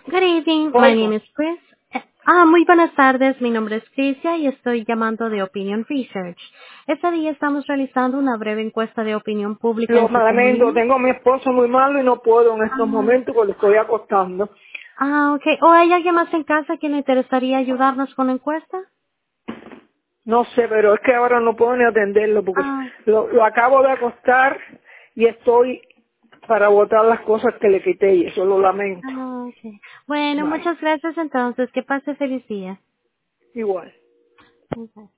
Good evening, my name Oigo. is Chris. Muy buenas tardes, mi nombre es Crisia y estoy llamando de Opinion Research. Este día estamos realizando una breve encuesta de opinión pública Lo en su lamento, comunidad. tengo a mi esposo muy malo y no puedo en estos Ah, momentos porque le estoy acostando. ok. ¿O hay alguien más en casa que le interesaría ayudarnos con la encuesta? No sé, pero es que ahora no puedo ni atenderlo porque Ah, lo acabo de acostar y estoy para botar las cosas que le quité y eso lo lamento. ok. Bueno, Bye. muchas gracias entonces. Que pase feliz día. Igual. Ok.